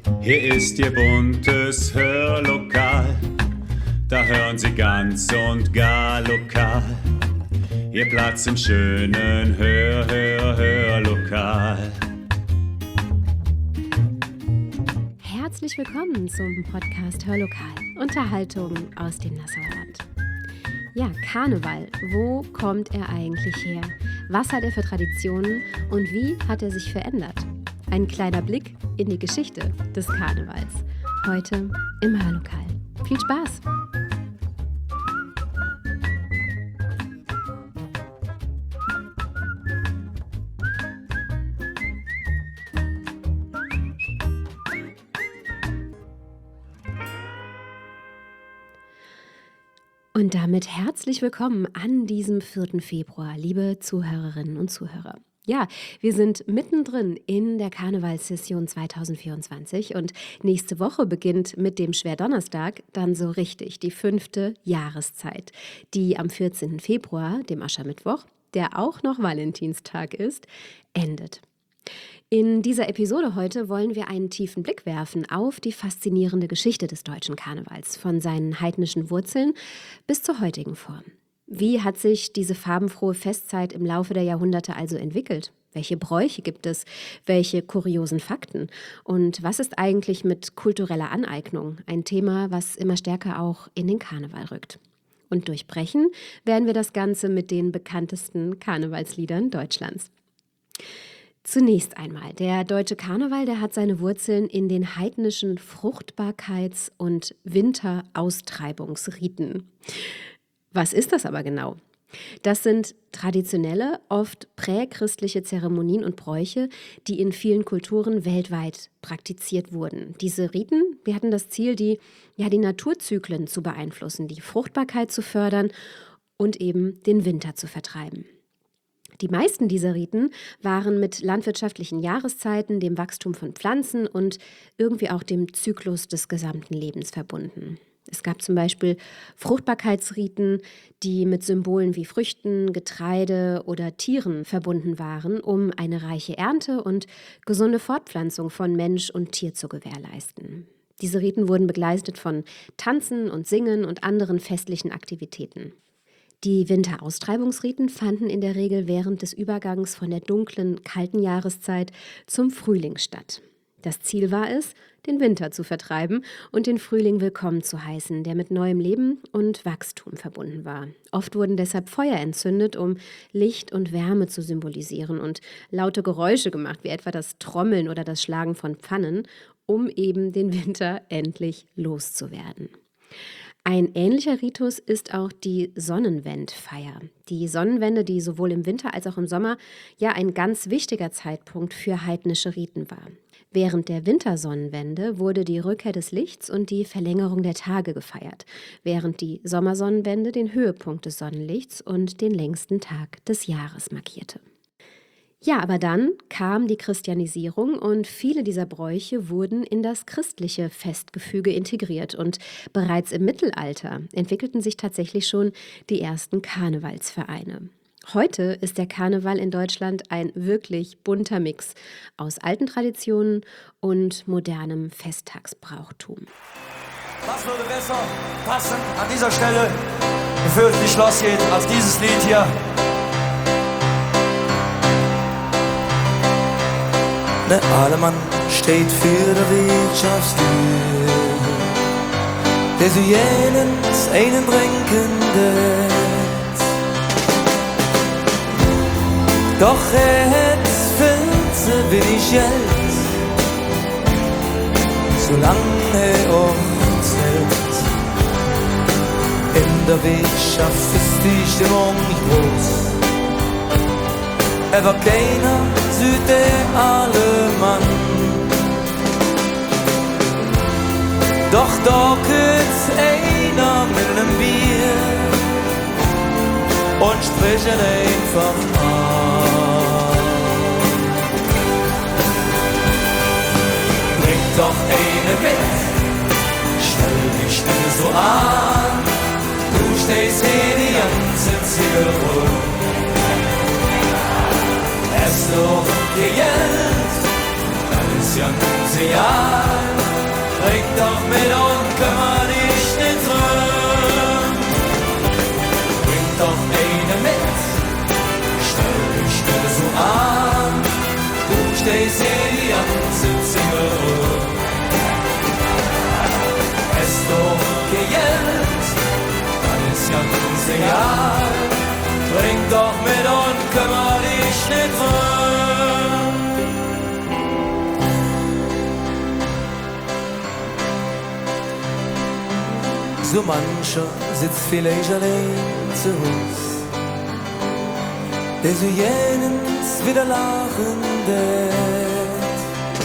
Hier ist Ihr buntes Hörlokal, da hören Sie ganz und gar lokal. Ihr Platz im schönen Hörlokal. Herzlich willkommen zum Podcast Hörlokal, Unterhaltung aus dem Nassauer Land. Ja, Karneval, wo kommt er eigentlich her? Was hat er für Traditionen und wie hat er sich verändert? Ein kleiner Blick in die Geschichte des Karnevals. Heute im Hörlokal. Viel Spaß! Und damit herzlich willkommen an diesem 4. Februar, liebe Zuhörerinnen und Zuhörer. Ja, wir sind mittendrin in der Karnevalssession 2024 und nächste Woche beginnt mit dem Schwerdonnerstag dann so richtig die 5. Jahreszeit, die am 14. Februar, dem Aschermittwoch, der auch noch Valentinstag ist, endet. In dieser Episode heute wollen wir einen tiefen Blick werfen auf die faszinierende Geschichte des deutschen Karnevals, von seinen heidnischen Wurzeln bis zur heutigen Form. Wie hat sich diese farbenfrohe Festzeit im Laufe der Jahrhunderte also entwickelt? Welche Bräuche gibt es? Welche kuriosen Fakten? Und was ist eigentlich mit kultureller Aneignung? Ein Thema, was immer stärker auch in den Karneval rückt. Und durchbrechen werden wir das Ganze mit den bekanntesten Karnevalsliedern Deutschlands. Zunächst einmal, der deutsche Karneval, der hat seine Wurzeln in den heidnischen Fruchtbarkeits- und Winteraustreibungsriten. Was ist das aber genau? Das sind traditionelle, oft prächristliche Zeremonien und Bräuche, die in vielen Kulturen weltweit praktiziert wurden. Diese Riten, die hatten das Ziel, die Naturzyklen zu beeinflussen, die Fruchtbarkeit zu fördern und eben den Winter zu vertreiben. Die meisten dieser Riten waren mit landwirtschaftlichen Jahreszeiten, dem Wachstum von Pflanzen und irgendwie auch dem Zyklus des gesamten Lebens verbunden. Es gab zum Beispiel Fruchtbarkeitsriten, die mit Symbolen wie Früchten, Getreide oder Tieren verbunden waren, um eine reiche Ernte und gesunde Fortpflanzung von Mensch und Tier zu gewährleisten. Diese Riten wurden begleitet von Tanzen und Singen und anderen festlichen Aktivitäten. Die Winteraustreibungsriten fanden in der Regel während des Übergangs von der dunklen, kalten Jahreszeit zum Frühling statt. Das Ziel war es, den Winter zu vertreiben und den Frühling willkommen zu heißen, der mit neuem Leben und Wachstum verbunden war. Oft wurden deshalb Feuer entzündet, um Licht und Wärme zu symbolisieren und laute Geräusche gemacht, wie etwa das Trommeln oder das Schlagen von Pfannen, um eben den Winter endlich loszuwerden. Ein ähnlicher Ritus ist auch die Sonnenwendfeier. Die Sonnenwende, die sowohl im Winter als auch im Sommer ein ganz wichtiger Zeitpunkt für heidnische Riten war. Während der Wintersonnenwende wurde die Rückkehr des Lichts und die Verlängerung der Tage gefeiert, während die Sommersonnenwende den Höhepunkt des Sonnenlichts und den längsten Tag des Jahres markierte. Ja, aber dann kam die Christianisierung und viele dieser Bräuche wurden in das christliche Festgefüge integriert und bereits im Mittelalter entwickelten sich tatsächlich schon die ersten Karnevalsvereine. Heute ist der Karneval in Deutschland ein wirklich bunter Mix aus alten Traditionen und modernem Festtagsbrauchtum. Was würde besser passen an dieser Stelle, bevor es ins Schloss geht, als dieses Lied hier? Der Alemann steht für der Wirtschaftsführer, der so jenens einen Brinkendes. Doch hat viel zu wenig Geld, solange er uns hält. In der Wirtschaft ist die Stimmung nicht groß, aber keiner sieht der Alemann. Doch da kommt einer mit einem Bier und spricht ihn einfach an. Bring doch eine mit, stell dich nicht so an, du stehst hier die ganze Zeit rum. Es doch Geld, das ist ja ein Jahr. trink doch mit und kümmer dich nicht drum. Bring doch eine mit, stell dich nicht so an, du stehst hier die ganze Zimmer rum. Es doch Geld, dann ist ganz egal, trink doch mit und kümmer dich nicht drum. So mancher sitzt vielleicht allein zu Haus, der so jenens wieder lachen wird.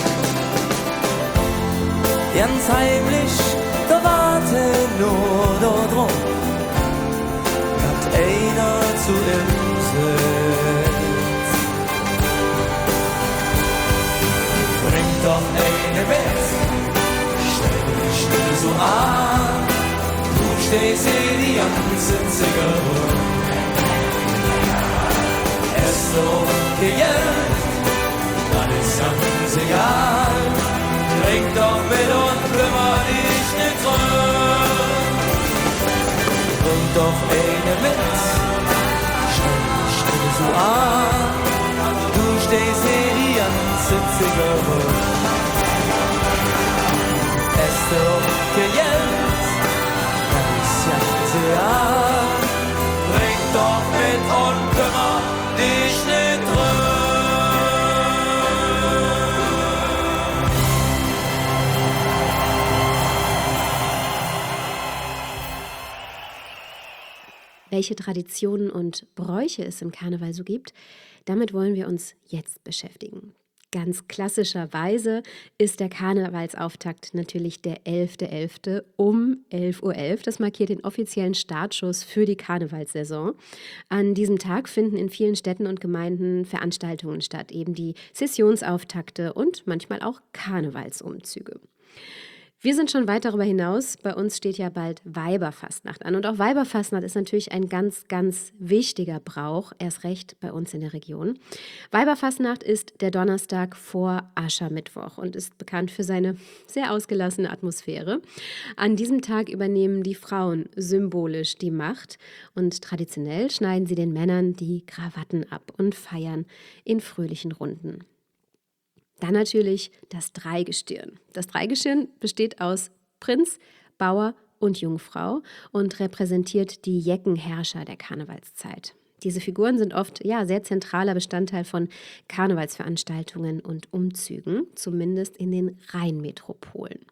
Ganz heimlich, da wartet nur da drum, dass einer zu ihm sitzt. Bring doch eine mit, stell dich nicht so an, stehst hier die ganze Zimmer rum. Es ist okay jetzt, dann ist ganz egal, trink doch mit und kümmer dich nicht drum. Bring doch eine mit, stell dich nicht so an, du stehst hier die ganze Zimmer rum. Es ist okay jetzt, ja, bring doch mit und kümmer dich nicht drum. Welche Traditionen und Bräuche es im Karneval so gibt, damit wollen wir uns jetzt beschäftigen. Ganz klassischerweise ist der Karnevalsauftakt natürlich der 11.11. um 11.11 Uhr. Das markiert den offiziellen Startschuss für die Karnevalssaison. An diesem Tag finden in vielen Städten und Gemeinden Veranstaltungen statt, eben die Sessionsauftakte und manchmal auch Karnevalsumzüge. Wir sind schon weit darüber hinaus. Bei uns steht ja bald Weiberfastnacht an. Und auch Weiberfastnacht ist natürlich ein ganz, ganz wichtiger Brauch, erst recht bei uns in der Region. Weiberfastnacht ist der Donnerstag vor Aschermittwoch und ist bekannt für seine sehr ausgelassene Atmosphäre. An diesem Tag übernehmen die Frauen symbolisch die Macht und traditionell schneiden sie den Männern die Krawatten ab und feiern in fröhlichen Runden. Dann natürlich das Dreigestirn. Das Dreigestirn besteht aus Prinz, Bauer und Jungfrau und repräsentiert die Jeckenherrscher der Karnevalszeit. Diese Figuren sind oft sehr zentraler Bestandteil von Karnevalsveranstaltungen und Umzügen, zumindest in den Rheinmetropolen.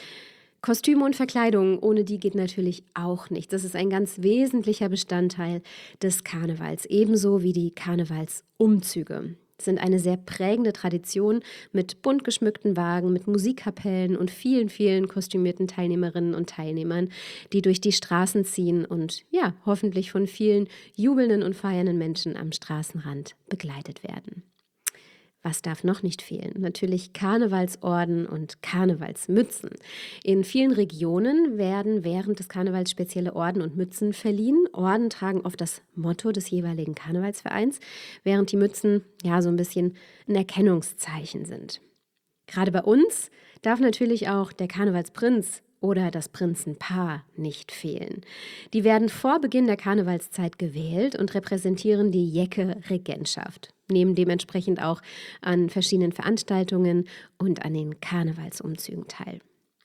Kostüme und Verkleidung, ohne die geht natürlich auch nicht. Das ist ein ganz wesentlicher Bestandteil des Karnevals, ebenso wie die Karnevalsumzüge. Sind eine sehr prägende Tradition mit bunt geschmückten Wagen, mit Musikkapellen und vielen, vielen kostümierten Teilnehmerinnen und Teilnehmern, die durch die Straßen ziehen und hoffentlich von vielen jubelnden und feiernden Menschen am Straßenrand begleitet werden. Was darf noch nicht fehlen? Natürlich Karnevalsorden und Karnevalsmützen. In vielen Regionen werden während des Karnevals spezielle Orden und Mützen verliehen. Orden tragen oft das Motto des jeweiligen Karnevalsvereins, während die Mützen so ein bisschen ein Erkennungszeichen sind. Gerade bei uns darf natürlich auch der Karnevalsprinz oder das Prinzenpaar nicht fehlen. Die werden vor Beginn der Karnevalszeit gewählt und repräsentieren die Jecke-Regentschaft, nehmen dementsprechend auch an verschiedenen Veranstaltungen und an den Karnevalsumzügen teil.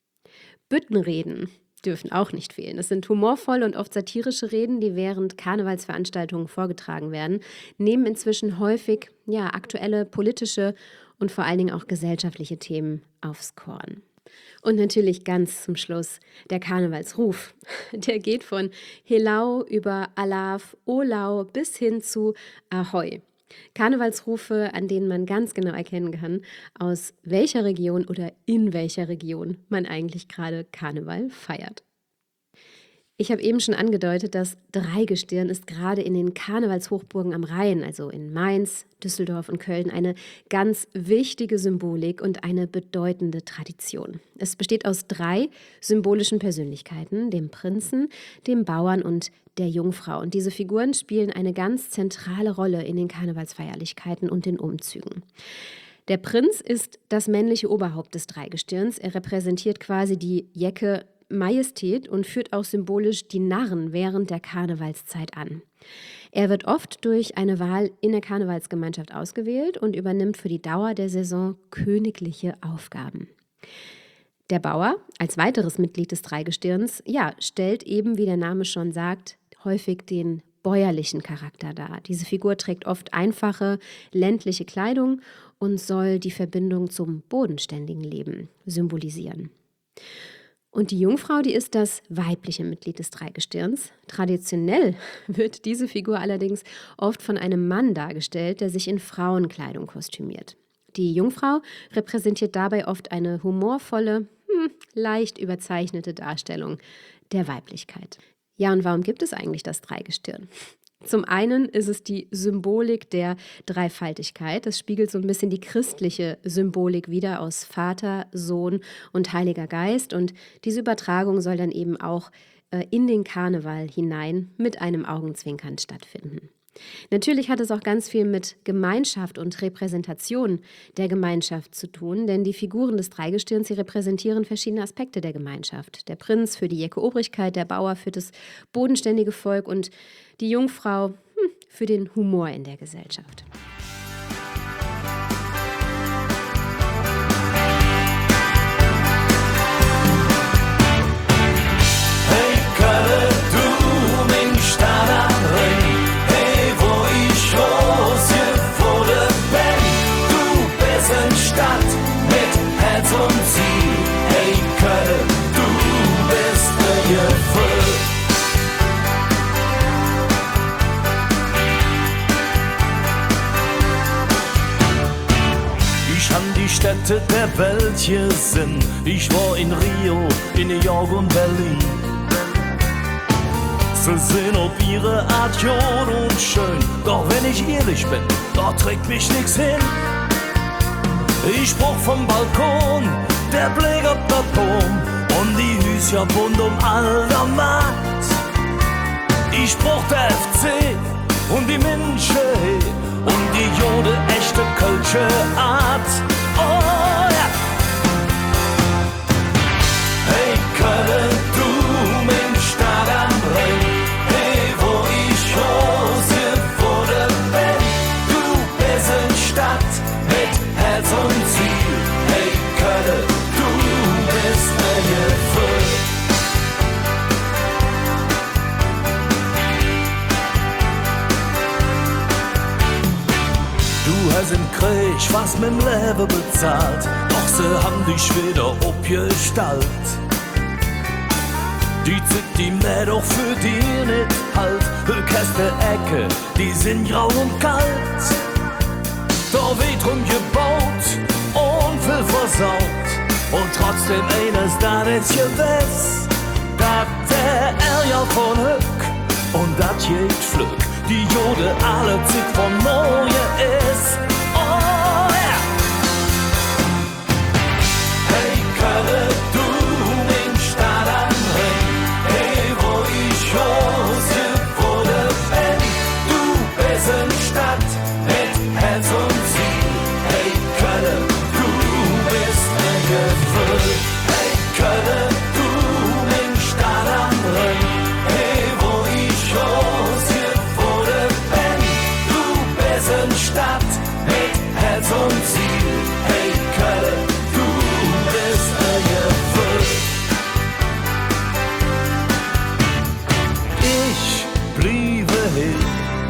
Büttenreden dürfen auch nicht fehlen. Es sind humorvolle und oft satirische Reden, die während Karnevalsveranstaltungen vorgetragen werden, nehmen inzwischen häufig aktuelle politische und vor allen Dingen auch gesellschaftliche Themen aufs Korn. Und natürlich ganz zum Schluss der Karnevalsruf. Der geht von Helau über Alaf, Olau bis hin zu Ahoi. Karnevalsrufe, an denen man ganz genau erkennen kann, aus welcher Region oder in welcher Region man eigentlich gerade Karneval feiert. Ich habe eben schon angedeutet, das Dreigestirn ist gerade in den Karnevalshochburgen am Rhein, also in Mainz, Düsseldorf und Köln, eine ganz wichtige Symbolik und eine bedeutende Tradition. Es besteht aus 3 symbolischen Persönlichkeiten, dem Prinzen, dem Bauern und der Jungfrau. Und diese Figuren spielen eine ganz zentrale Rolle in den Karnevalsfeierlichkeiten und den Umzügen. Der Prinz ist das männliche Oberhaupt des Dreigestirns. Er repräsentiert quasi die Jecke Majestät und führt auch symbolisch die Narren während der Karnevalszeit an. Er wird oft durch eine Wahl in der Karnevalsgemeinschaft ausgewählt und übernimmt für die Dauer der Saison königliche Aufgaben. Der Bauer, als weiteres Mitglied des Dreigestirns, stellt eben, wie der Name schon sagt, häufig den bäuerlichen Charakter dar. Diese Figur trägt oft einfache, ländliche Kleidung und soll die Verbindung zum bodenständigen Leben symbolisieren. Und die Jungfrau, die ist das weibliche Mitglied des Dreigestirns. Traditionell wird diese Figur allerdings oft von einem Mann dargestellt, der sich in Frauenkleidung kostümiert. Die Jungfrau repräsentiert dabei oft eine humorvolle, leicht überzeichnete Darstellung der Weiblichkeit. Ja, und warum gibt es eigentlich das Dreigestirn? Zum einen ist es die Symbolik der Dreifaltigkeit. Das spiegelt so ein bisschen die christliche Symbolik wider aus Vater, Sohn und Heiliger Geist. Und diese Übertragung soll dann eben auch in den Karneval hinein mit einem Augenzwinkern stattfinden. Natürlich hat es auch ganz viel mit Gemeinschaft und Repräsentation der Gemeinschaft zu tun, denn die Figuren des Dreigestirns, sie repräsentieren verschiedene Aspekte der Gemeinschaft. Der Prinz für die Jecke Obrigkeit, der Bauer für das bodenständige Volk und die Jungfrau für den Humor in der Gesellschaft. Hey, Kölle, du, mein Stadt am Ring. Stadt mit Herz und Ziel. Hey Köln, du bist der Gefühl. Ich han die Städte der Welt gesehen. Ich war in Rio, in New York und Berlin. Sie sind auf ihre Art jung und schön. Doch wenn ich ehrlich bin, da trägt mich nix hin. Ich brauch vom Balkon, der Blick auf der Turm und die Hüsja bunt alter Matt. Ich brauch der FC und die Münche und die jode echte kölsche Art. Oh ja! Hey Köln, du mein Stadt am Ring. Hey, wo ich Hose wurde bin. Du bist in Stadt mit Herz und Ziel. Hey Köln, du bist ein Gefühl. Du hast im Krieg was mit dem Leben bezahlt, doch sie haben dich wieder abgestellt. Die Zeit, die mir doch für die nicht halt, Hülkäste Ecke, die sind grau und kalt. Da wird drum gebaut und viel versaut. Und trotzdem eines da ist gewiss, dass der Ärger von Hück und das geht Flück, die Jode alle Zeit von Neue ist. Oh ja! Hey Köln, du mein Stadt am Ring. Hey, wo ich Hose wurde bin. Du bist in Stadt mit Herz und Ziel. Hey Köln, du bist ein Gefühl. Hey Köln, du mein Stadt am Ring. Hey, wo ich Hose wurde bin. Du bist in Stadt mit Herz und Ziel. Hey Köln, du bist ein Gefühl. Ich bliebe hier,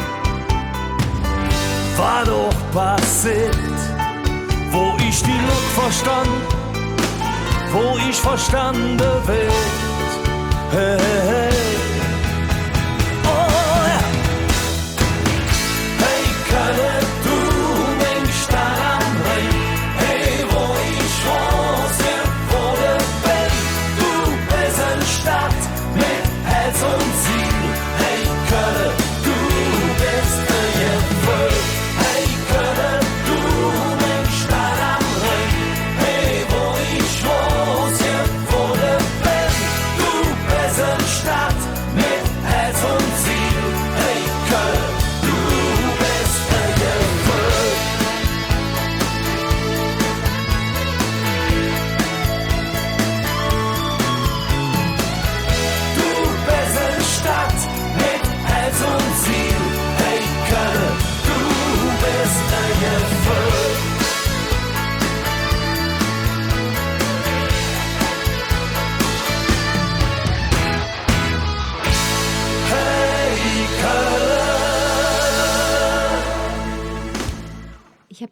war doch passiert, wo ich die Luft verstand, wo ich verstanden wird. Hey, hey, hey. Oh ja. Hey Köln, du mein Stadt am Ring. Hey, wo ich Hose wurde bin. Du bist in Stadt mit Herz und Ziel. Hey Köln, du bist ein Gefühl. Hey Köln, du mein Stadt am Ring. Hey, wo ich Hose wurde bin. Du bist in Stadt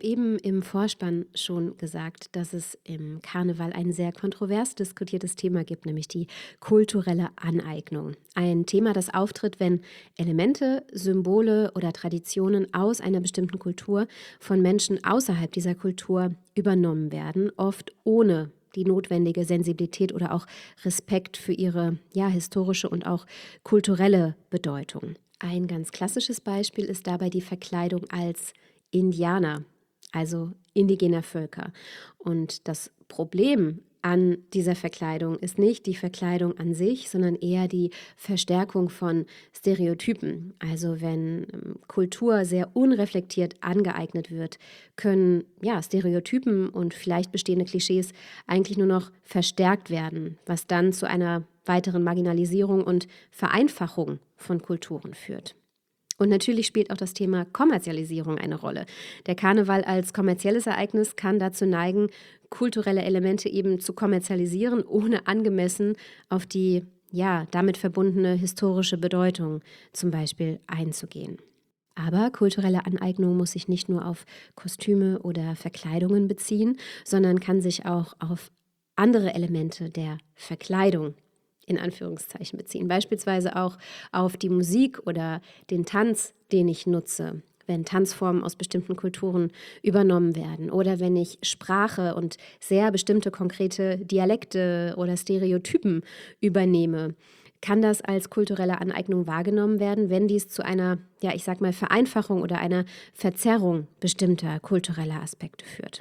habe eben im Vorspann schon gesagt, dass es im Karneval ein sehr kontrovers diskutiertes Thema gibt, nämlich die kulturelle Aneignung. Ein Thema, das auftritt, wenn Elemente, Symbole oder Traditionen aus einer bestimmten Kultur von Menschen außerhalb dieser Kultur übernommen werden, oft ohne die notwendige Sensibilität oder auch Respekt für ihre historische und auch kulturelle Bedeutung. Ein ganz klassisches Beispiel ist dabei die Verkleidung als Indianer, also indigener Völker. Und das Problem an dieser Verkleidung ist nicht die Verkleidung an sich, sondern eher die Verstärkung von Stereotypen. Also wenn Kultur sehr unreflektiert angeeignet wird, können Stereotypen und vielleicht bestehende Klischees eigentlich nur noch verstärkt werden, was dann zu einer weiteren Marginalisierung und Vereinfachung von Kulturen führt. Und natürlich spielt auch das Thema Kommerzialisierung eine Rolle. Der Karneval als kommerzielles Ereignis kann dazu neigen, kulturelle Elemente eben zu kommerzialisieren, ohne angemessen auf die damit verbundene historische Bedeutung zum Beispiel einzugehen. Aber kulturelle Aneignung muss sich nicht nur auf Kostüme oder Verkleidungen beziehen, sondern kann sich auch auf andere Elemente der Verkleidung in Anführungszeichen beziehen. Beispielsweise auch auf die Musik oder den Tanz, den ich nutze, wenn Tanzformen aus bestimmten Kulturen übernommen werden oder wenn ich Sprache und sehr bestimmte konkrete Dialekte oder Stereotypen übernehme. Kann das als kulturelle Aneignung wahrgenommen werden, wenn dies zu einer, Vereinfachung oder einer Verzerrung bestimmter kultureller Aspekte führt?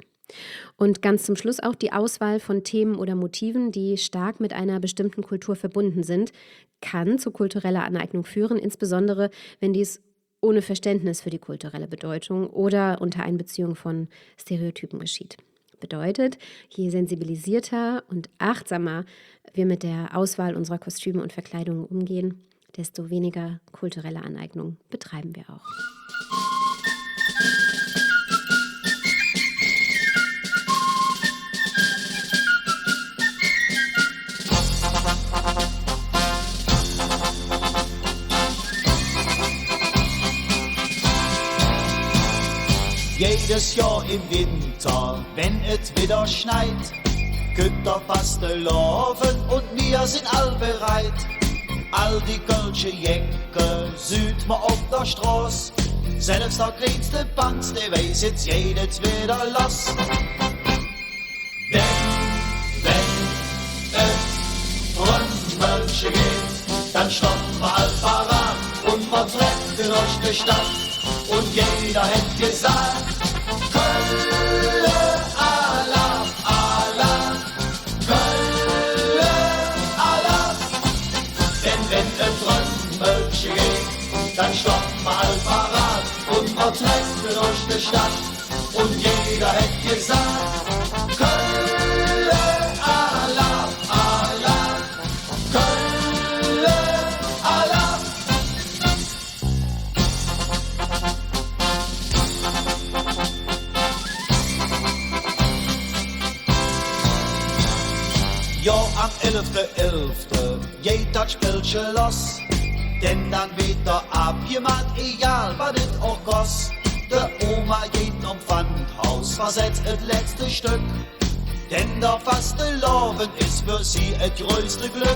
Und ganz zum Schluss auch die Auswahl von Themen oder Motiven, die stark mit einer bestimmten Kultur verbunden sind, kann zu kultureller Aneignung führen, insbesondere wenn dies ohne Verständnis für die kulturelle Bedeutung oder unter Einbeziehung von Stereotypen geschieht. Bedeutet, je sensibilisierter und achtsamer wir mit der Auswahl unserer Kostüme und Verkleidungen umgehen, desto weniger kulturelle Aneignung betreiben wir auch. Jedes Jahr im Winter, wenn es wieder schneit, könnt ihr fast laufen und wir sind all bereit. All die kölsche Jäcke sieht man auf der Straße, selbst der kleinste Banks, der weiß jetzt jedes wieder los. Denn es Rundmölsche geht, dann stoppen wir all parat und man trennt durch die Stadt. Und jeder hätt gesagt, Kölle, Allah, Allah, Kölle, Allah. Denn wenn es Rundmölsche geht, dann stoppen wir all parat und man trennt durch die Stadt. Und jeder hätt gesagt, Kölle, Allah, Allah, Kölle, Allah. Ja, am 11.11. geht das Spielchen los, denn dann wird der abgemacht, egal was es auch kostet. Der Oma geht um Pfandhaus, versetzt das letzte Stück, denn der faste Loven ist für sie das größte Glück.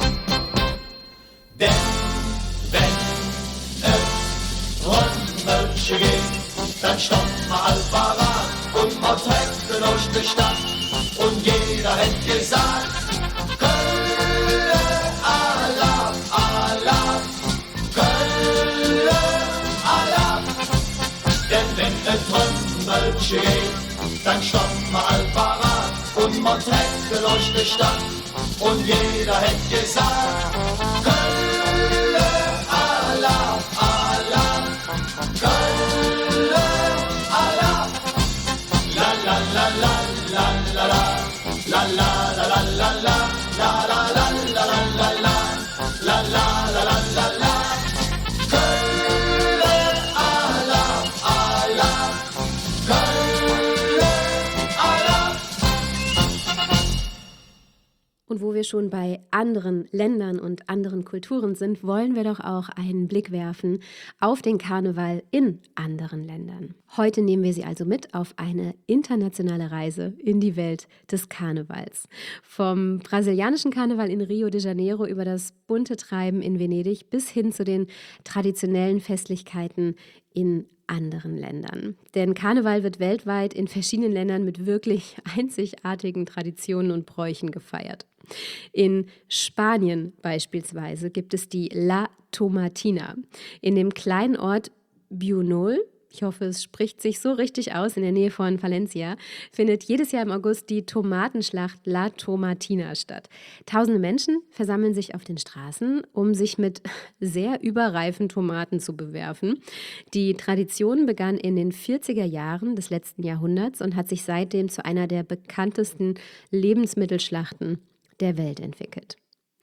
Denn wenn es Rundmölsche geht, dann stoppt man all parat und man trägt durch die Stadt. Und jeder hätt gesagt, Kölle, Allah, Allah, Kölle, Allah. Denn wenn es Rundmölsche geht, dann stoppt man all parat und man trägt durch die Stadt. Und jeder hätt gesagt, Kölle, Allah, Allah, Kölle, Allah. La la la la la la la. La la la la la la la la la la la la la la la la la. Kölle, Allah, Allah, Kölle, Allah. Und wo wir schon bei anderen Ländern und anderen Kulturen sind, wollen wir doch auch einen Blick werfen auf den Karneval in anderen Ländern. Heute nehmen wir Sie also mit auf eine internationale Reise in die Welt des Karnevals. Vom brasilianischen Karneval in Rio de Janeiro über das bunte Treiben in Venedig bis hin zu den traditionellen Festlichkeiten in anderen Ländern. Denn Karneval wird weltweit in verschiedenen Ländern mit wirklich einzigartigen Traditionen und Bräuchen gefeiert. In Spanien beispielsweise gibt es die La Tomatina. In dem kleinen Ort Buñol, ich hoffe, es spricht sich so richtig aus, in der Nähe von Valencia, findet jedes Jahr im August die Tomatenschlacht La Tomatina statt. Tausende Menschen versammeln sich auf den Straßen, um sich mit sehr überreifen Tomaten zu bewerfen. Die Tradition begann in den 40er Jahren des letzten Jahrhunderts und hat sich seitdem zu einer der bekanntesten Lebensmittelschlachten der Welt entwickelt.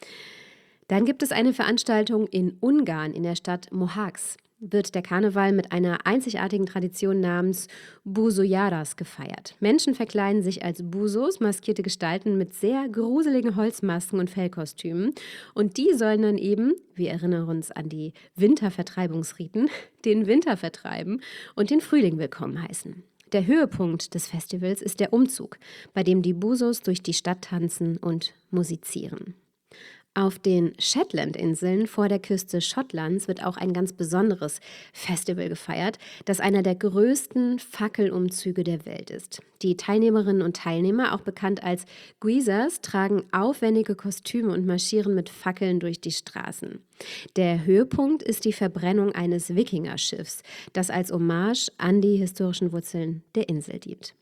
Dann gibt es eine Veranstaltung in Ungarn, in der Stadt Mohacs. Wird der Karneval mit einer einzigartigen Tradition namens Buzojaras gefeiert. Menschen verkleiden sich als Buzos, maskierte Gestalten mit sehr gruseligen Holzmasken und Fellkostümen. Und die sollen dann eben, wir erinnern uns an die Wintervertreibungsriten, den Winter vertreiben und den Frühling willkommen heißen. Der Höhepunkt des Festivals ist der Umzug, bei dem die Buzos durch die Stadt tanzen und musizieren. Auf den Shetlandinseln vor der Küste Schottlands wird auch ein ganz besonderes Festival gefeiert, das einer der größten Fackelumzüge der Welt ist. Die Teilnehmerinnen und Teilnehmer, auch bekannt als Guisas, tragen aufwendige Kostüme und marschieren mit Fackeln durch die Straßen. Der Höhepunkt ist die Verbrennung eines Wikingerschiffs, das als Hommage an die historischen Wurzeln der Insel dient.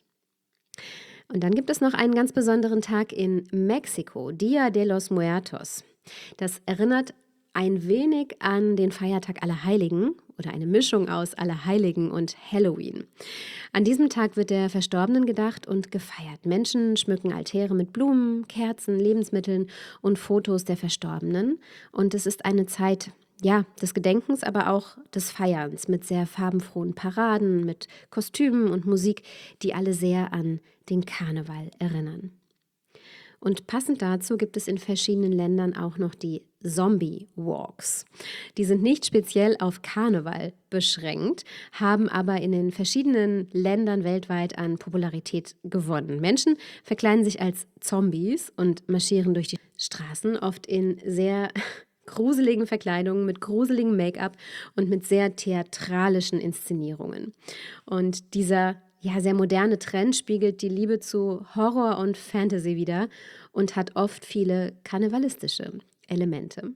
Und dann gibt es noch einen ganz besonderen Tag in Mexiko, Dia de los Muertos. Das erinnert ein wenig an den Feiertag Allerheiligen oder eine Mischung aus Allerheiligen und Halloween. An diesem Tag wird der Verstorbenen gedacht und gefeiert. Menschen schmücken Altäre mit Blumen, Kerzen, Lebensmitteln und Fotos der Verstorbenen. Und es ist eine Zeit des Gedenkens, aber auch des Feierns mit sehr farbenfrohen Paraden, mit Kostümen und Musik, die alle sehr an den Karneval erinnern. Und passend dazu gibt es in verschiedenen Ländern auch noch die Zombie-Walks. Die sind nicht speziell auf Karneval beschränkt, haben aber in den verschiedenen Ländern weltweit an Popularität gewonnen. Menschen verkleiden sich als Zombies und marschieren durch die Straßen, oft in sehr gruseligen Verkleidungen, mit gruseligem Make-up und mit sehr theatralischen Inszenierungen. Und dieser sehr moderne Trend spiegelt die Liebe zu Horror und Fantasy wider und hat oft viele karnevalistische Elemente.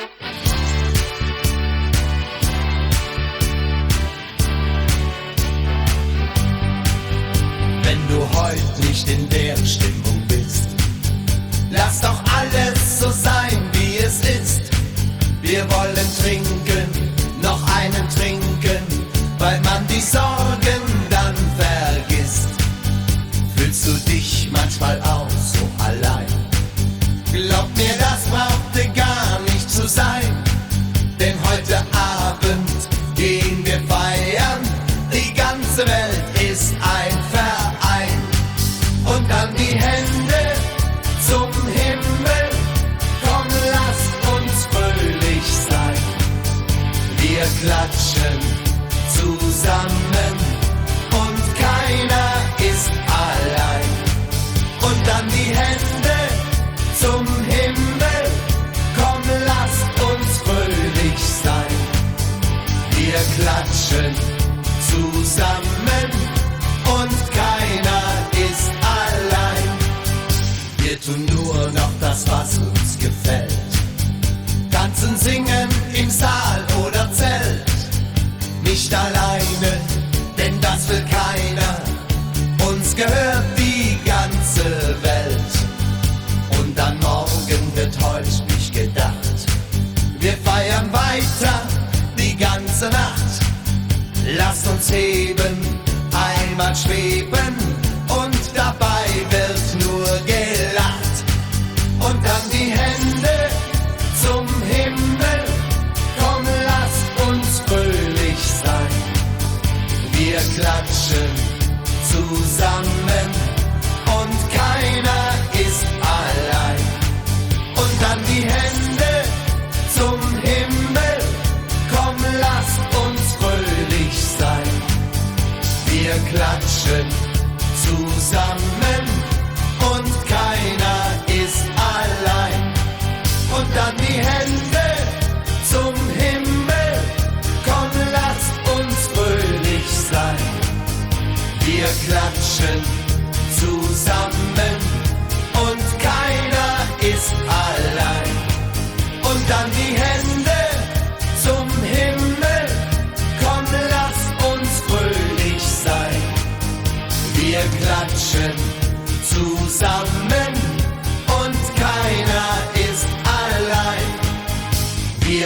Wenn du heute nicht in der Stimmung bist, lass doch alles so sein, wie es ist. Wir wollen trinken, noch einen trinken, weil man die Sorgen dann vergisst. Fühlst du dich manchmal auch so allein? Glaub mir, das brauchte gar nicht zu sein, denn heute Abend gehen wir feiern. Die ganze Welt ist ein Verein. Und dann die Hände zum Himmel, komm, lasst uns fröhlich sein. Wir klatschen zusammen und keiner ist allein. Und dann die Hände zum Himmel, komm, lasst uns fröhlich sein. Wir klatschen zusammen und keiner ist allein. Wir tun nur noch das, was uns gefällt. Tanzen, singen im Saal oder Zelt. Nicht alleine, denn das will keiner. Uns gehört die ganze Welt. Und an morgen wird heute nicht gedacht. Wir feiern weiter die ganze Nacht. Lasst uns heben, einmal schweben und dabei wird nur gelacht. Und dann die Hände zum Himmel, komm, lasst uns fröhlich sein. Wir klatschen zusammen und keiner ist allein.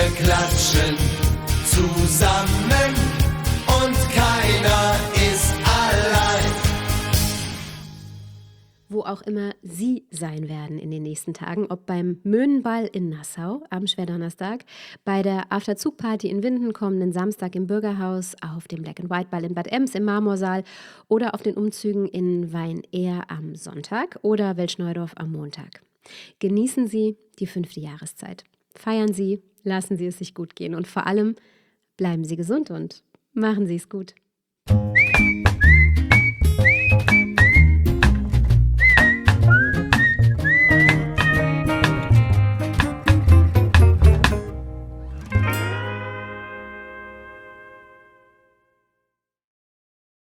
klatschen zusammen und keiner ist allein. Wo auch immer Sie sein werden in den nächsten Tagen, ob beim Möhnenball in Nassau am Schwerdonnerstag, bei der Afterzug-Party in Winden kommenden Samstag im Bürgerhaus, auf dem Black-and-White-Ball in Bad Ems im Marmorsaal oder auf den Umzügen in Wein-Ehr am Sonntag oder Welschneudorf am Montag. Genießen Sie die 5. Jahreszeit. Feiern Sie, lassen Sie es sich gut gehen und vor allem bleiben Sie gesund und machen Sie es gut.